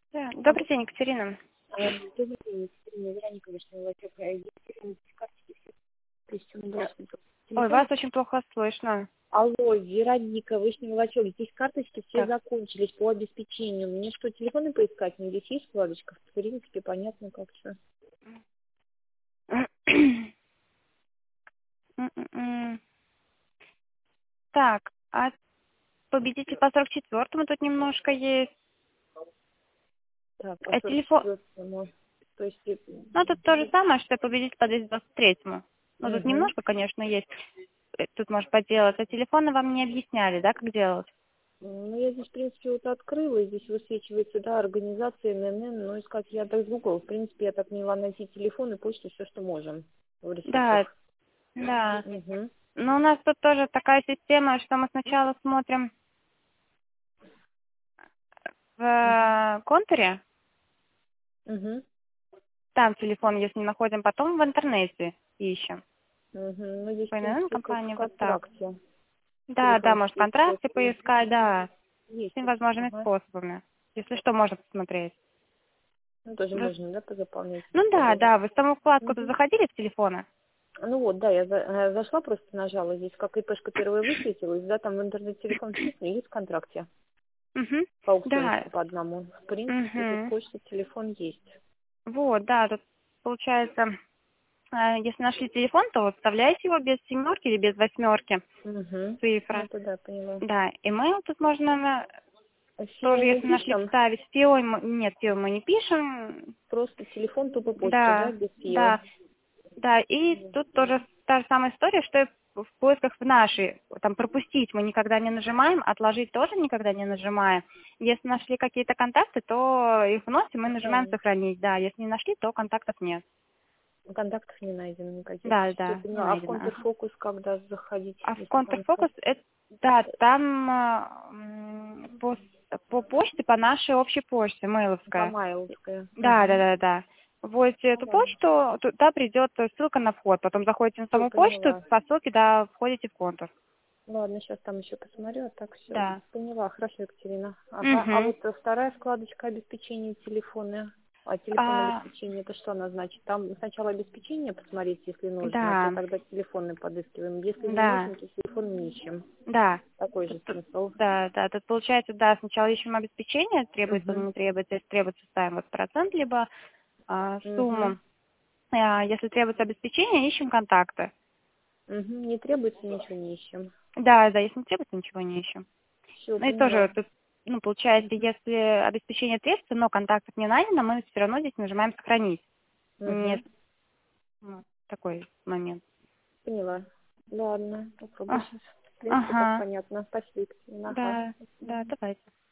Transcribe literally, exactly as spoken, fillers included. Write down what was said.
Да. Добрый день, Екатерина. А, Добрый день, Екатерина Вероника, Вишнева Лачок. А есть ли карточки все? То есть он Э, должен был Ой, телефон. вас очень плохо слышно. Алло, Вероника, Вишнева Лачок. Здесь карточки все Так. закончились по обеспечению. Мне что, телефоны поискать? Не здесь есть вкладочка? В принципе, понятно, как все. М-м-м. Так, а победитель по сорок четвёртому тут немножко есть. Так, по А сорок телефон... четвёртому. То есть... э, Ну, тут то же самое, что победитель по двести двадцать третьему. Ну, тут Угу. немножко, конечно, есть. Э, Тут может поделать. А телефоны вам не объясняли, да, как делать? Ну, я здесь, в принципе, вот открыла, и здесь высвечивается, да, организация эн эн эн, но искать я так Google. В принципе, я так поняла, найти телефон и почту, все, что можем в Да, ресурсах. да. Угу. Но у нас тут тоже такая система, что мы сначала смотрим в Угу. э, контуре, Угу. там телефон, если находим, потом в интернете ищем. Угу. Ну, здесь, По в ин эн принципе, как в компании вот так. контракте. Да, да, может, в Телефончики контрасте просто поискать, да, есть. всеми возможными Ага. способами. Если что, можно посмотреть. Ну, тоже Вы- можно, да, позаполнять Ну все да, даже. да, вы в саму вкладку тут Угу. заходили в телефоны? Ну вот, да, я за- э, зашла, просто нажала здесь, как ИПшка первая высветилась, да, там в интернет-телефон вписан, и есть в контракте. Угу. По Да. аукциончику по одному. В принципе, тут Угу. почта, телефон есть. Вот, да, тут получается, э, если нашли телефон, то вот вставляете его без семерки или без восьмерки Угу. Ну, цифры. это да, поняла. Да, имейл тут можно э, А тоже, фио мы если нашли, пишем, вставить. Фио, мы- нет, фио мы не пишем. просто телефон, тупо почта, да, Да, без фио. да. Да, и тут тоже та же самая история, что и в поисках в нашей. Там пропустить мы никогда не нажимаем, отложить тоже никогда не нажимаем. Если нашли какие-то контакты, то их вносим и нажимаем Сохранить. сохранить. Да, если не нашли, то контактов нет. Контактов не найдено никаких. Да, Все да, не поняла. А в найдено. Ага. контрфокус когда заходить, А в если там контрфокус, это, да, там а, м, по, с- по почте, по нашей общей почте, мейловская. Помайловская. Да, да, Угу. да, да. Вводите Ну эту ладно. почту, туда придет ссылка на вход. Потом заходите на Все, саму почту, поняла. по ссылке, да, входите в контур. Ладно, сейчас там еще посмотрю, а так все. Да. Поняла, хорошо, Екатерина. Ага. А Угу. вот э, вторая вкладочка обеспечения телефона. А телефон А, обеспечения, это что она значит? Там сначала обеспечение посмотреть, если нужно, то да, тогда телефоны подыскиваем. Если не да, нужно, то телефон не ищем. да. Такой Тут- же тут- смысл. да, да, тут получается, да, сначала ищем обеспечение, требуется или Угу. не требуется. Если требуется, ставим вот процент, либо а, Угу. сумму. А, если требуется обеспечение, ищем контакты. Угу. Не требуется, ничего не ищем. Да, да, если не требуется, ничего не ищем. Все, Ну и тоже поняла. тут, ну, получается, Угу. если обеспечение требуется, но контактов не найдено, мы все равно здесь нажимаем сохранить. Нет, Угу. ну, такой момент. Поняла. Ладно, попробую А, сейчас. В принципе, так ага, понятно. Спасибо, Екатерина. Ага. да, До да, свидания. давайте.